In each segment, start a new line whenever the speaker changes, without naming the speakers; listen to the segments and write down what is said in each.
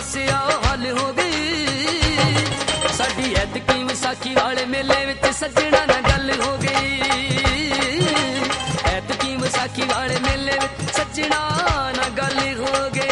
समस्या हल हो गई। साडी ऐतकी विसाखी वाले मेले विच सज्जणा नाल गल हो गई। ऐतकी विसाखी वाले मेले विच सज्जणा नाल गल हो गई।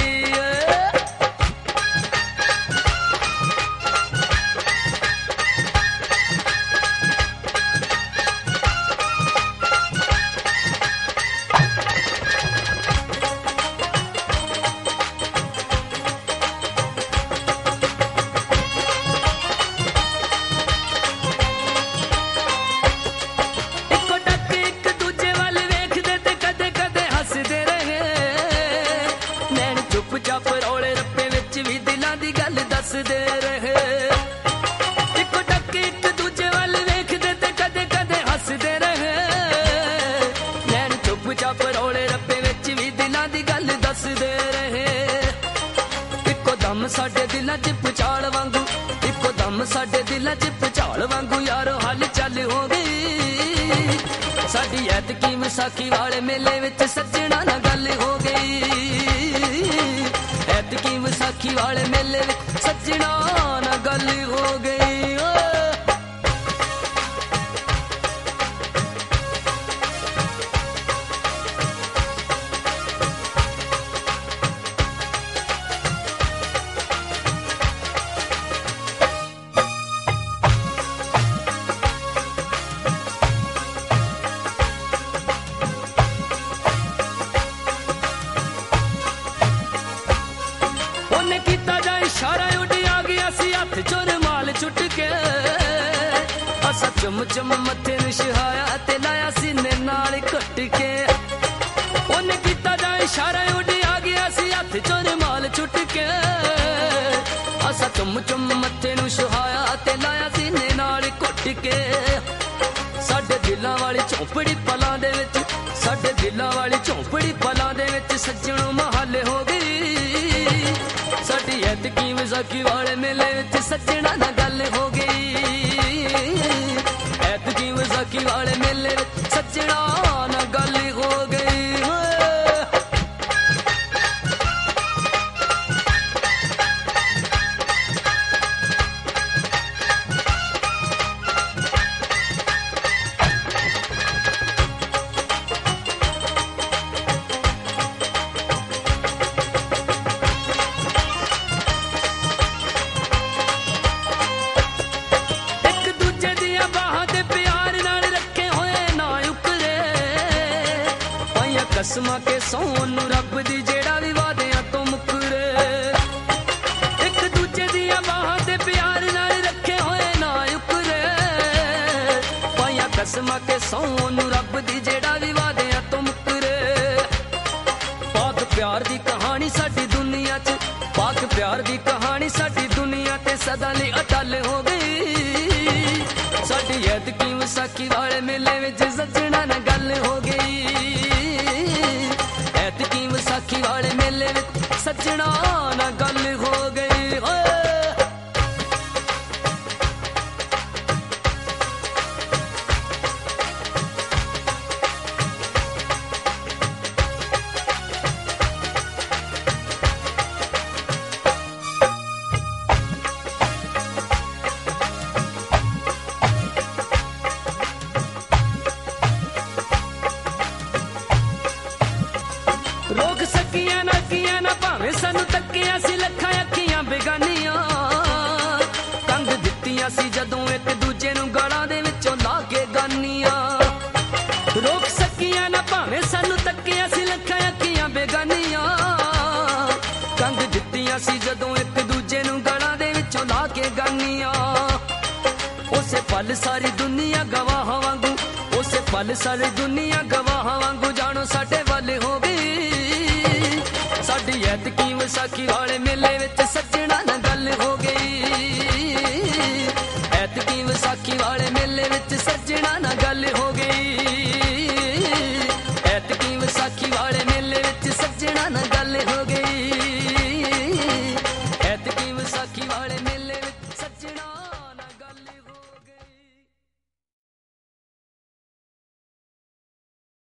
साडे दिलां च भुचाल वांगू इको दम साडे दिलां च भुचाल वांगू यारो हल चल हो गई। साडी ऐतकी विसाखी वाले मेले विच सज्जणा नाल गल हो गई। ऐतकी विसाखी वाले मेले विच सज्जणा नाल गल हो गई। चम चम मथे नूं छहाया ते लाया सीने नाल घट के। उन्हें कीता जा इशारा उड़ आ गया सी हथ चों रुमाल छुट के। असा चम चम मथे नूं छहाया ते लाया सीने नाल घट के। साडे दिलां वाली झोंपड़ी पलां दे विच साडे दिलां वाली झोंपड़ी पलां दे विच सज्जणों महल हो गई। साडी ऐतकी विसाखी वाले मेले विच सज्जणा नाल गल हो गई। ऐतकी विसाखी वाले मेले विच सज्जणा नाल गल हो गई। कसमां के सोनू रब दी जेड़ा भी वादियां तो मुकरे। एक दूजे दियां बाहां ते प्यार नाल रखे होए ना उकरे। पाइयां कसमां के सोनू रब दी जेड़ा भी वादियां तो मुकरे। पाक प्यार दी कहानी साडी दुनिया च पाक प्यार दी कहानी साडी दुनिया ते सदा लई अटल हो गई। साडी ऐतकी विसाखी वाले मेले विच सज्जणा नाल गल हो गई। ऐतकी विसाखी वाले मेले विच सज्जणा नाल गल हो गई। रोक सकियां ना किया ना भावें सानू तकिया सी लखां अखियां बेगानियां। कंग दित्तियां सी जदों एक दूजे नूं गलां दे विचों ला के गानियां। रोक सकियां ना भावें सानू तकिया सी लखां अखियां बेगानियां। कंग दित्तियां सी जदों एक दूजे नूं गलां दे विचों ला के गानियां। उसे पल सारी दुनिया गवाह वांगू उसे पल सारी दुनिया गवाह वांगू जानो साडे वल हो गई। साडी ऐतकी विसाखी वाले मेले विच सज्जणा नाल गल हो गई। ऐतकी विसाखी वाले मेले विच सज्जणा नाल